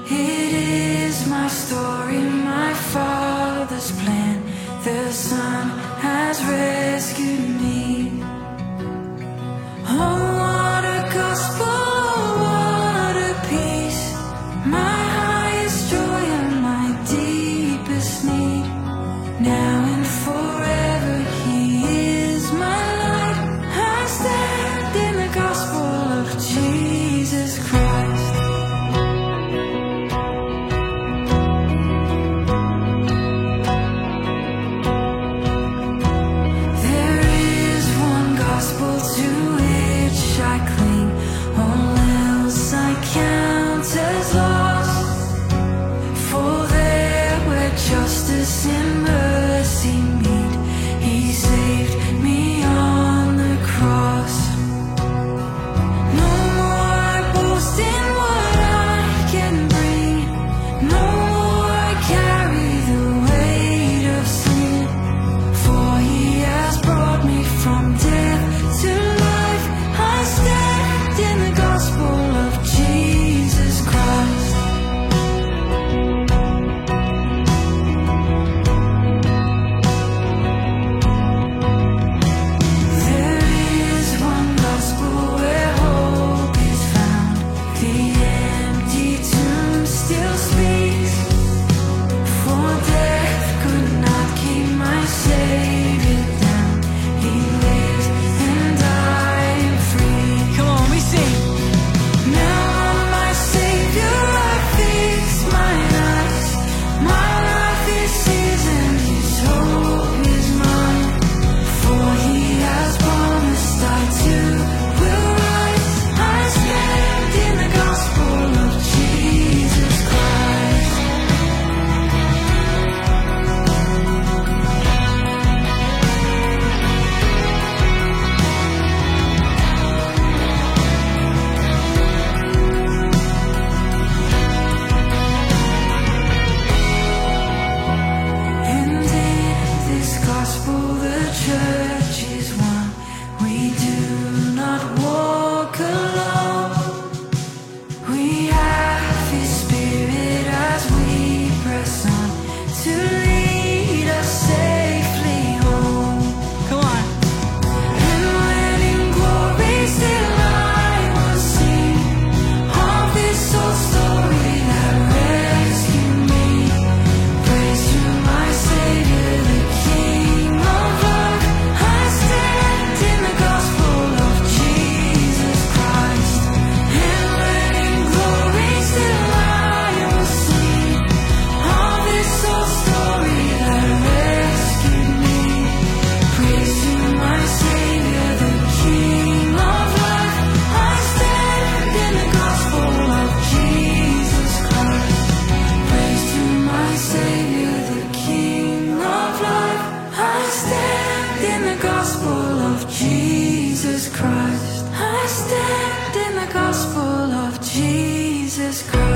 It is my story, my Father's plan. The Son has rescued me. Oh, what a gospel, what a peace. My highest joy and my deepest need. Now and forever He is my light. I stand in the gospel of Jesus Christ. There is one gospel to which I cling. All else I count as lost. For there where justice and mercy meet, He saved me on the cross. No more I boast in what I can bring. No more I carry the weight of sin. For He has brought me from death to life. I stand in the gospel of Jesus Christ. There is one gospel where hope is found. The empty tomb still speaks. For death could not keep my Savior down. He lives and I am free. Come on, we sing. Now on my Savior I fix mine eyes. My life is His and His hope is mine. For He has promised I too will rise. I stand in the gospel of Jesus Christ. And in this gospel the church is one. We do not walk alone. We have His Spirit as we press on to lead us safely home. Come on. And when in glory still I will sing of this old story that rescued me. Praise to my Savior, the King of life. I stand in the gospel of Jesus Christ. And when in glory still I will sing of this old story that rescued me. Praise to my Savior, the King of life. I stand in the gospel of Jesus Christ. Praise to my Savior, the King of life. I stand in the gospel of Jesus Christ. I stand in the gospel of Jesus Christ.